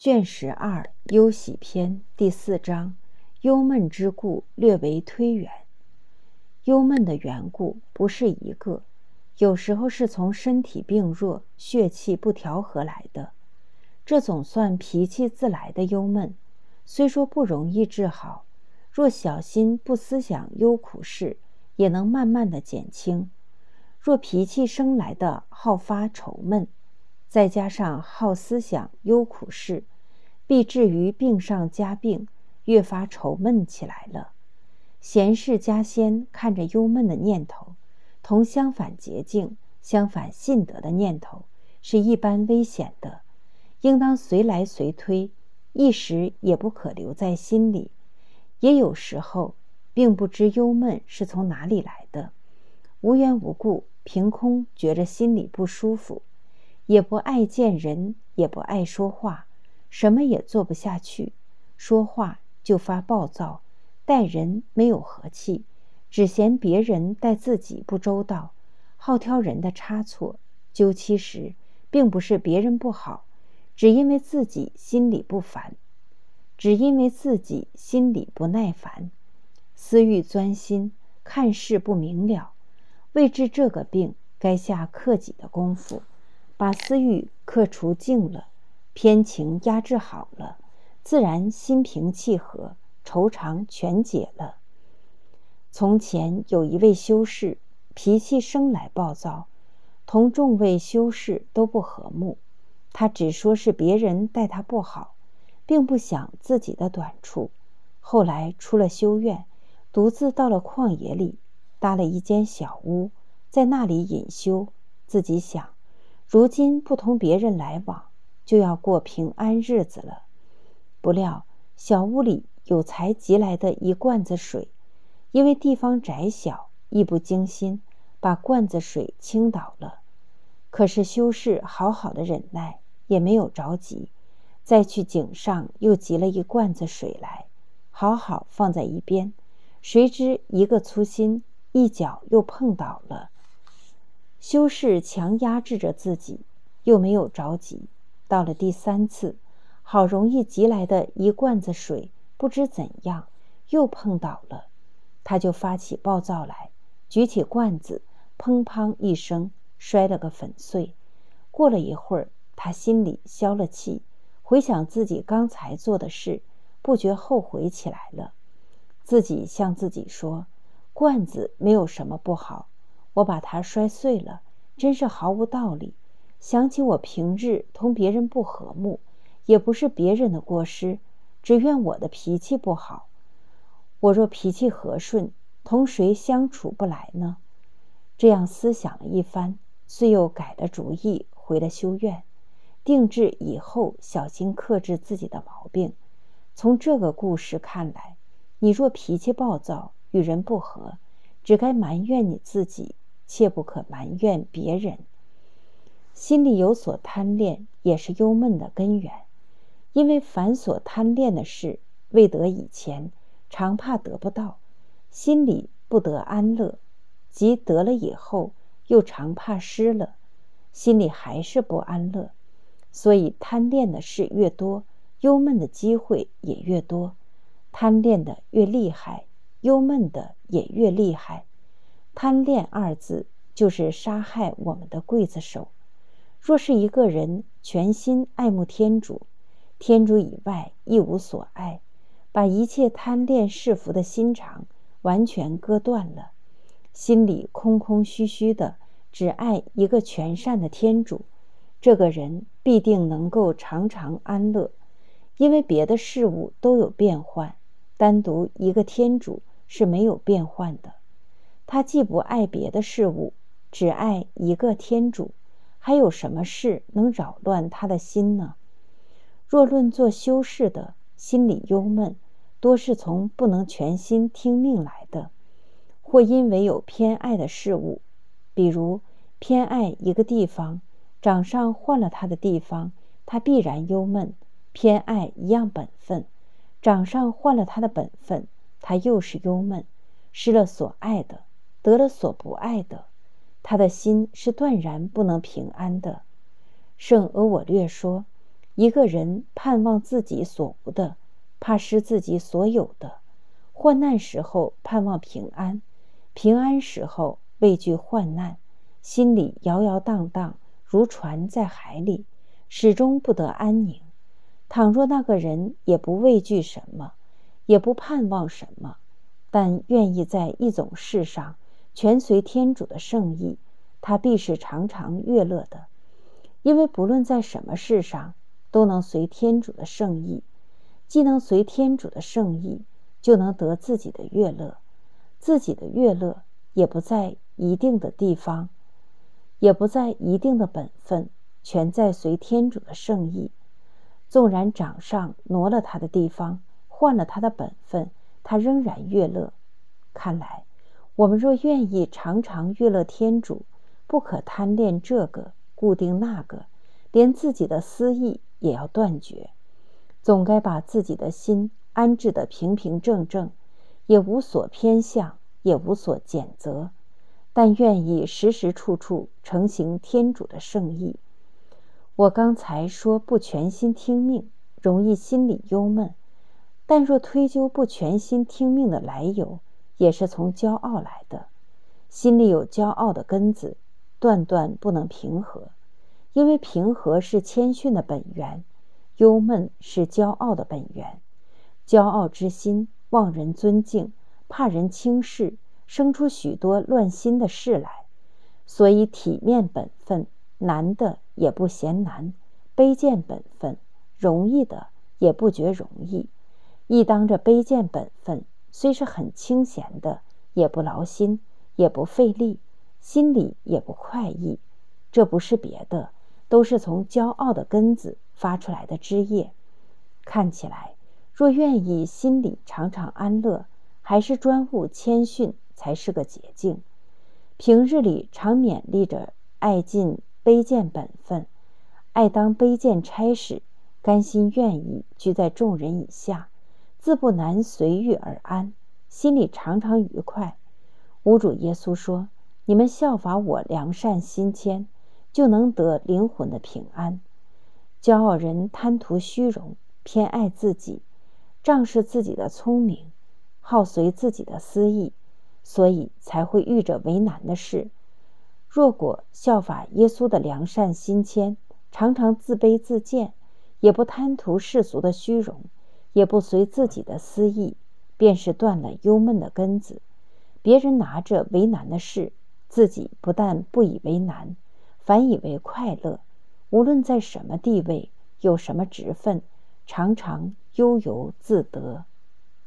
卷12忧喜篇第4章，忧闷之故略为推远。忧闷的缘故不是一个，有时候是从身体病弱、血气不调和来的。这总算脾气自来的忧闷，虽说不容易治好，若小心不思想忧苦事，也能慢慢的减轻。若脾气生来的好发愁闷，再加上好思想忧苦事，必至于病上加病，越发愁闷起来了。闲事加仙看着忧闷的念头，同相反洁净、相反信德的念头是一般危险的，应当随来随推，一时也不可留在心里。也有时候并不知忧闷是从哪里来的，无缘无故凭空觉着心里不舒服，也不爱见人，也不爱说话，什么也做不下去，说话就发暴躁，待人没有和气，只嫌别人待自己不周到，好挑人的差错。究其实并不是别人不好，只因为自己心里不烦，只因为自己心里不耐烦，思欲钻心，看事不明了。为治这个病，该下克己的功夫，把私欲克除净了，偏情压制好了，自然心平气和，愁肠全解了。从前有一位修士，脾气生来暴躁，同众位修士都不和睦，他只说是别人待他不好，并不想自己的短处。后来出了修院，独自到了旷野里，搭了一间小屋，在那里隐修。自己想，如今不同别人来往，就要过平安日子了。不料小屋里有才集来的一罐子水，因为地方窄小，一不经心，把罐子水倾倒了。可是修士好好的忍耐，也没有着急，再去井上又集了一罐子水来，好好放在一边。谁知一个粗心，一脚又碰倒了。修士强压制着自己，又没有着急，到了第3次，好容易集来的一罐子水，不知怎样又碰倒了。他就发起暴躁来，举起罐子，砰砰一声摔了个粉碎。过了一会儿，他心里消了气，回想自己刚才做的事，不觉后悔起来了。自己向自己说，罐子没有什么不好，我把它摔碎了，真是毫无道理。想起我平日同别人不和睦，也不是别人的过失，只怨我的脾气不好。我若脾气和顺，同谁相处不来呢？这样思想了一番，遂又改了主意，回了修院，定制以后小心克制自己的毛病。从这个故事看来，你若脾气暴躁，与人不和，只该埋怨你自己，切不可埋怨别人。心里有所贪恋，也是忧闷的根源。因为凡所贪恋的事，未得以前，常怕得不到，心里不得安乐；即得了以后，又常怕失了，心里还是不安乐。所以贪恋的事越多，忧闷的机会也越多。贪恋的越厉害，忧闷的也越厉害。贪恋2字就是杀害我们的刽子手。若是一个人全心爱慕天主，天主以外一无所爱，把一切贪恋世福的心肠完全割断了，心里空空虚虚的，只爱一个全善的天主，这个人必定能够常常安乐。因为别的事物都有变换，单独一个天主是没有变换的。他既不爱别的事物，只爱一个天主，还有什么事能扰乱他的心呢？若论做修士的，心里忧闷，多是从不能全心听命来的，或因为有偏爱的事物，比如偏爱一个地方，掌上换了他的地方，他必然忧闷；偏爱一样本分，掌上换了他的本分，他又是忧闷。失了所爱的，得了所不爱的，他的心是断然不能平安的。圣额我略说， 一个人盼望自己所无的，怕失自己所有的；患难时候盼望平安，平安时候畏惧患难，心里摇摇荡荡，如船在海里，始终不得安宁。倘若那个人也不畏惧什么，也不盼望什么，但愿意在一种事上全随天主的圣意，他必是常常悦乐的。因为不论在什么事上，都能随天主的圣意，既能随天主的圣意，就能得自己的悦乐。自己的悦乐也不在一定的地方，也不在一定的本分，全在随天主的圣意。纵然掌上挪了他的地方，换了他的本分，他仍然悦乐。看来我们若愿意常常悦乐天主，不可贪恋这个固定那个，连自己的私意也要断绝，总该把自己的心安置得平平正正，也无所偏向，也无所谴责，但愿意时时处处承行天主的圣意。我刚才说不全心听命，容易心里忧闷，但若推究不全心听命的来由，也是从骄傲来的。心里有骄傲的根子，断断不能平和，因为平和是谦逊的本源，忧闷是骄傲的本源。骄傲之心望人尊敬，怕人轻视，生出许多乱心的事来。所以体面本分，难的也不嫌难；卑贱本分，容易的也不觉容易。一当着卑贱本分，虽是很清闲的，也不劳心，也不费力，心里也不快意。这不是别的，都是从骄傲的根子发出来的枝叶。看起来，若愿意心里常常安乐，还是专务谦逊才是个捷径。平日里常勉励着爱尽卑贱本分，爱当卑贱差事，甘心愿意居在众人以下，自不难随遇而安，心里常常愉快。吾主耶稣说，你们效法我良善心谦，就能得灵魂的平安。骄傲人贪图虚荣，偏爱自己，仗势自己的聪明，好随自己的私意，所以才会遇着为难的事。若果效法耶稣的良善心谦，常常自卑自贱，也不贪图世俗的虚荣，也不随自己的私意，便是断了忧闷的根子。别人拿着为难的事，自己不但不以为难，反以为快乐。无论在什么地位，有什么职分，常常悠游自得。